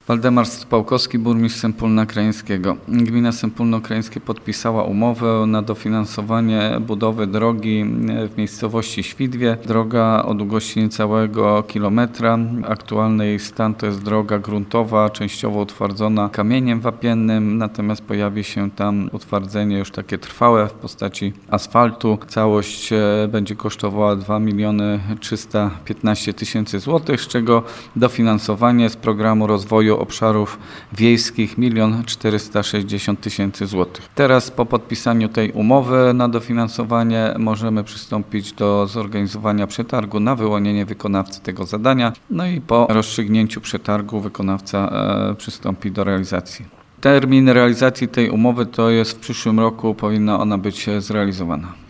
Waldemar Stupałkowski, burmistrz Sępólna Krajeńskiego. Gmina Sępólno Krajeńskie podpisała umowę na dofinansowanie budowy drogi w miejscowości Świdwie. Droga o długości niecałego kilometra. Aktualny jej stan to jest droga gruntowa, częściowo utwardzona kamieniem wapiennym, natomiast pojawi się tam utwardzenie już takie trwałe w postaci asfaltu. Całość będzie kosztowała 2 315 000 złotych, z czego dofinansowanie z programu rozwoju obszarów wiejskich 1 460 000 złotych. Teraz po podpisaniu tej umowy na dofinansowanie możemy przystąpić do zorganizowania przetargu na wyłonienie wykonawcy tego zadania. No i po rozstrzygnięciu przetargu wykonawca przystąpi do realizacji. Termin realizacji tej umowy to jest w przyszłym roku, powinna ona być zrealizowana.